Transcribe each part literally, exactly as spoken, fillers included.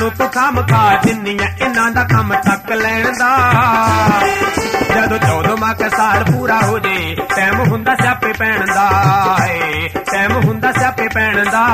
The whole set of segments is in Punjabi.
ਨੂੰ ਤੂੰ ਕੰਮ ਖਾ ਜਿੰਨੀਆਂ ਇਹਨਾਂ ਦਾ ਕੰਮ ਤੱਕ ਲੈਣ ਦਾ। ਜਦੋਂ ਚੌਦਵਾਂ ਕ ਸਾਲ ਪੂਰਾ ਹੋ ਜੇ ਟਾਈਮ ਹੁੰਦਾ ਸਿਆਪੇ ਪੈਣ ਦਾ, ਏ ਟਾਈਮ ਹੁੰਦਾ ਸਿਆਪੇ ਪੈਣ ਦਾ।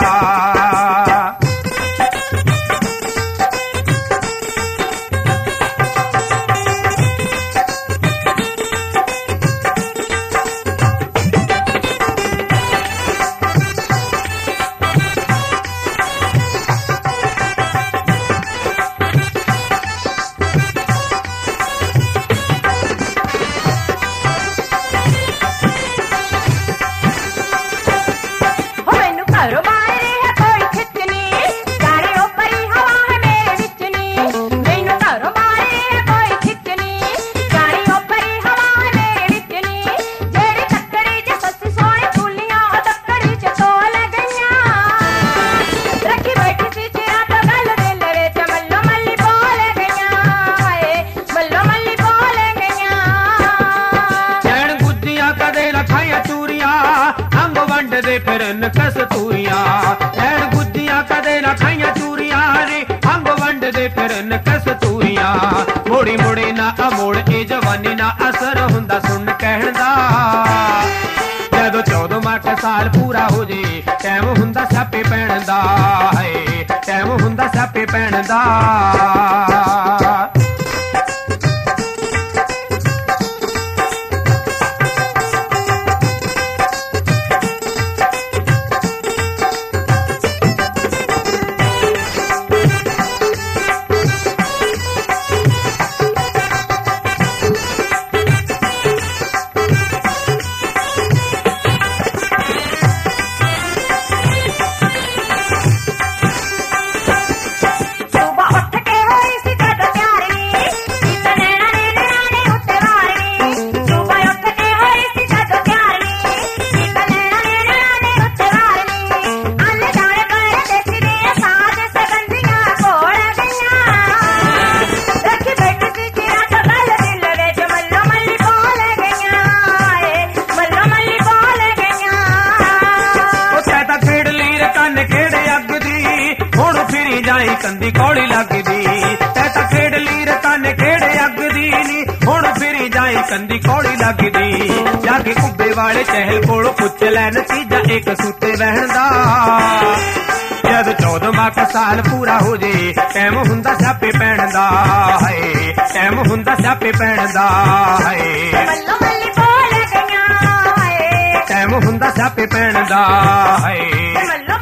ਫਿਰਨ ਕਸਤੂਰੀਆਂ ਐਣ ਗੁੱਜੀਆਂ ਕਦੇ ਨਾ ਖਾਈਆਂ ਚੂਰੀਆਂ ਰੇ ਅੰਗ ਵੰਡਦੇ ਫਿਰਨ ਕਸਤੂਰੀਆਂ। ਮੋੜੀ ਮੋੜੀ ਨਾ ਅਮੋੜ ਇਹ ਜਵਾਨੀ ਨਾ ਅਸਰ ਹੁੰਦਾ ਸੁਣ ਕਹਿਣ ਦਾ। ਜਦੋਂ ਚੌਦਵਾਂ ਕ ਸਾਲ ਪੂਰਾ ਹੋ ਜੇ ਟਾਈਮ ਹੁੰਦਾ ਸਿਆਪੇ ਪੈਣ ਦਾ, ਏ ਟਾਈਮ ਹੁੰਦਾ ਸਿਆਪੇ ਪੈਣ ਦਾ। ਕੰਦੀ ਕੌੜੀ ਲੱਗਦੀ ਤੈ ਤਾਂ ਖੇਡ ਲੀ ਰਤਨ ਖੇੜੇ ਅੱਗ ਦੀ ਨੀ ਹੁਣ ਫਿਰੀ ਜਾਈ ਕੰਦੀ ਕੌੜੀ ਲੱਗਦੀ। ਜਾ ਕੇ ਕੁੱਬੇ ਵਾਲੇ ਚਹਿਲ ਕੋਲੋਂ ਪੁੱਛ ਲੈ ਨਤੀਜਾ ਇੱਕ ਸੁੱਤੇ ਬਹਿਣ ਦਾ। ਜਦ ਚੌਦਵਾਂ ਕ ਸਾਲ ਪੂਰਾ ਹੋ ਜੇ ਟਾਈਮ ਹੁੰਦਾ ਸਿਆਪੇ ਪੈਣ ਦਾ, ਏ ਟਾਈਮ ਹੁੰਦਾ ਸਿਆਪੇ ਪੈਣ ਦਾ, ਏ ਮੱਲੋ ਮੱਲੀ ਬੋਲ ਗਈਆਂ, ਏ ਟਾਈਮ ਹੁੰਦਾ ਸਿਆਪੇ ਪੈਣ ਦਾ, ਏ ਮੱਲੋ